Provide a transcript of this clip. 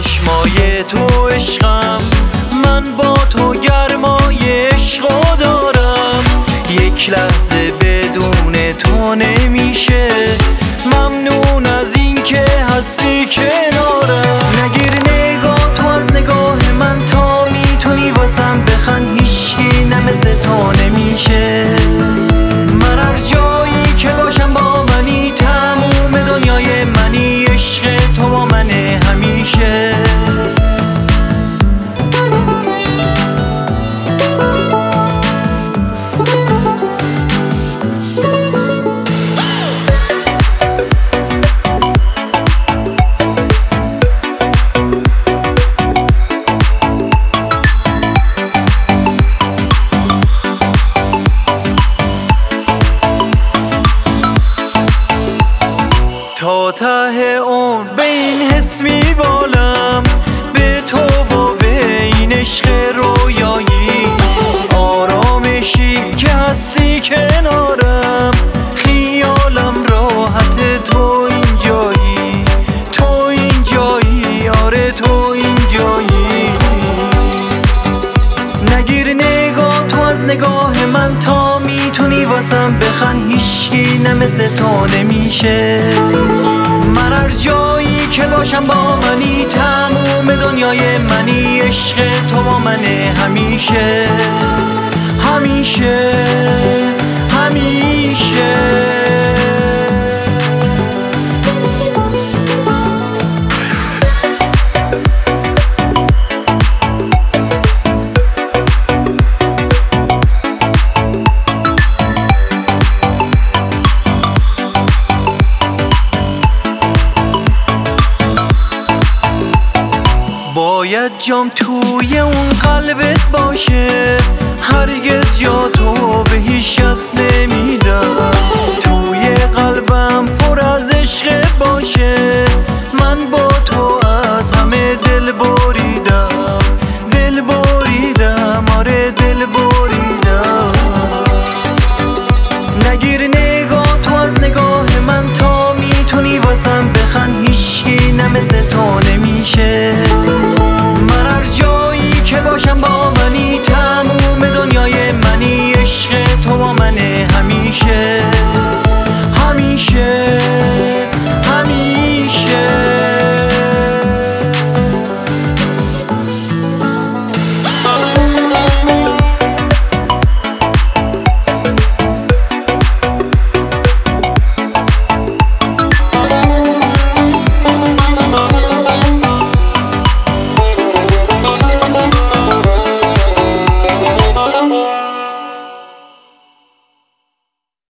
چشمای تو عشقم، من با تو گرمای عشقو دارم. یک لحظه بدون تو نمیشه، ممنون از این که هستی کنارم. نگیر نگاه تو از نگاه من، تا میتونی واسم بخند، هیچکی نمثل تو نمیشه. من هر جایی که باشم با منی، تموم دنیای منی، عشق تو با منه همیشه. تا ته اون به این حس میبالم، به تو و به این عشق رویایی، آرامشی که هستی کنارم. خیالم راحت تو اینجایی، تو اینجایی، آره تو اینجایی. نگیر نگاه تو از نگاه من، تا میتونی واسم بخند، هیچکی نمثل تو نمیشه. من هر جایی که باشم با منی، تموم دنیای منی، عشق تو با منه همیشه همیشه همیشه. باید جام توی اون قلبت باشه، هرگز جا تو به هیچ کس نمیدم. توی قلبم پر از عشق باشه، من با تو از همه دل بری